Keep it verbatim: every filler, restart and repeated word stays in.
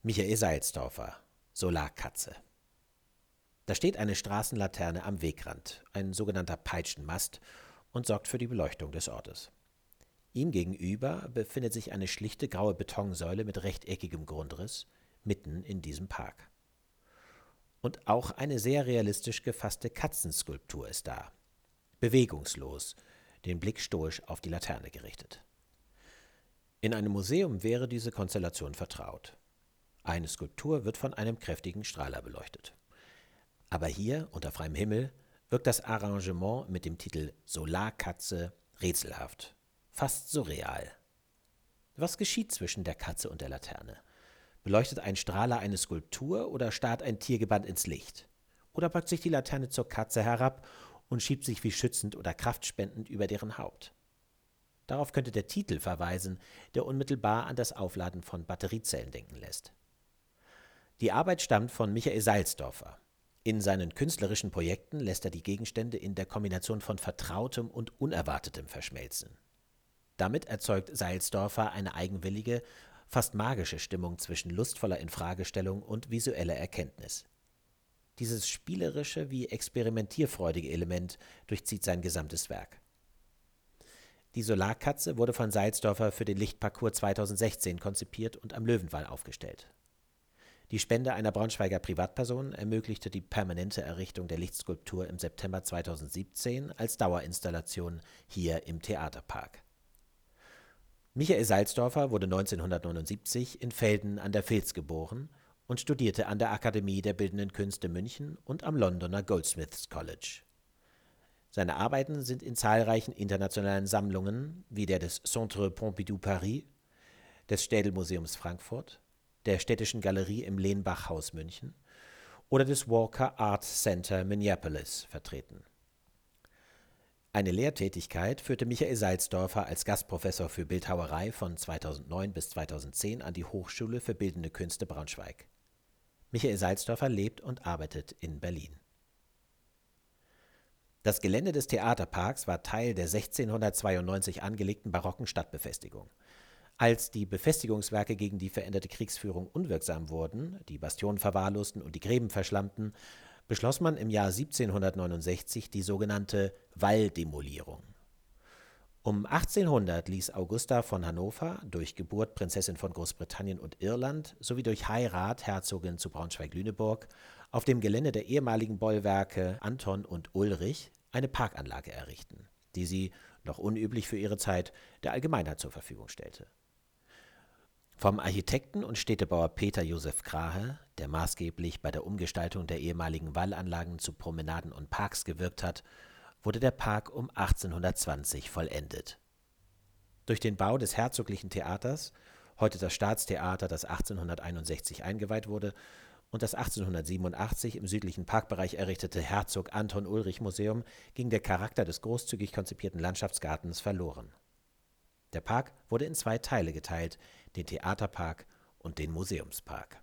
Michael Seilsdorfer, Solarkatze. Da steht eine Straßenlaterne am Wegrand, ein sogenannter Peitschenmast, und sorgt für die Beleuchtung des Ortes. Ihm gegenüber befindet sich eine schlichte graue Betonsäule mit rechteckigem Grundriss, mitten in diesem Park. Und auch eine sehr realistisch gefasste Katzenskulptur ist da, bewegungslos, den Blick stoisch auf die Laterne gerichtet. In einem Museum wäre diese Konstellation vertraut. Eine Skulptur wird von einem kräftigen Strahler beleuchtet. Aber hier, unter freiem Himmel, wirkt das Arrangement mit dem Titel Solarkatze rätselhaft, fast surreal. Was geschieht zwischen der Katze und der Laterne? Beleuchtet ein Strahler eine Skulptur oder starrt ein Tier gebannt ins Licht? Oder beugt sich die Laterne zur Katze herab und schiebt sich wie schützend oder kraftspendend über deren Haupt? Darauf könnte der Titel verweisen, der unmittelbar an das Aufladen von Batteriezellen denken lässt. Die Arbeit stammt von Michael Seilsdorfer. In seinen künstlerischen Projekten lässt er die Gegenstände in der Kombination von Vertrautem und Unerwartetem verschmelzen. Damit erzeugt Seilsdorfer eine eigenwillige, fast magische Stimmung zwischen lustvoller Infragestellung und visueller Erkenntnis. Dieses spielerische wie experimentierfreudige Element durchzieht sein gesamtes Werk. Die Solarkatze wurde von Seilsdorfer für den Lichtparcours zweitausendsechzehn konzipiert und am Löwenwall aufgestellt. Die Spende einer Braunschweiger Privatperson ermöglichte die permanente Errichtung der Lichtskulptur im September zweitausendsiebzehn als Dauerinstallation hier im Theaterpark. Michael Seilsdorfer wurde neunzehnhundertneunundsiebzig in Velden an der Vils geboren und studierte an der Akademie der Bildenden Künste München und am Londoner Goldsmiths College. Seine Arbeiten sind in zahlreichen internationalen Sammlungen wie der des Centre Pompidou Paris, des Städel-Museums Frankfurt, der Städtischen Galerie im Lenbach-Haus München oder des Walker Art Center Minneapolis vertreten. Eine Lehrtätigkeit führte Michael Seilsdorfer als Gastprofessor für Bildhauerei von zweitausendneun bis zweitausendzehn an die Hochschule für Bildende Künste Braunschweig. Michael Seilsdorfer lebt und arbeitet in Berlin. Das Gelände des Theaterparks war Teil der sechzehnhundertzweiundneunzig angelegten barocken Stadtbefestigung. Als die Befestigungswerke gegen die veränderte Kriegsführung unwirksam wurden, die Bastionen verwahrlosten und die Gräben verschlammten, beschloss man im Jahr siebzehnhundertneunundsechzig die sogenannte Walldemolierung. Um achtzehnhundert ließ Augusta von Hannover, durch Geburt Prinzessin von Großbritannien und Irland sowie durch Heirat Herzogin zu Braunschweig-Lüneburg, auf dem Gelände der ehemaligen Bollwerke Anton und Ulrich eine Parkanlage errichten, die sie, noch unüblich für ihre Zeit, der Allgemeinheit zur Verfügung stellte. Vom Architekten und Städtebauer Peter Josef Krahe, der maßgeblich bei der Umgestaltung der ehemaligen Wallanlagen zu Promenaden und Parks gewirkt hat, wurde der Park um achtzehnhundertzwanzig vollendet. Durch den Bau des Herzoglichen Theaters, heute das Staatstheater, das achtzehnhunderteinundsechzig eingeweiht wurde, und das achtzehnhundertsiebenundachtzig im südlichen Parkbereich errichtete Herzog-Anton-Ulrich-Museum ging der Charakter des großzügig konzipierten Landschaftsgartens verloren. Der Park wurde in zwei Teile geteilt, den Theaterpark und den Museumspark.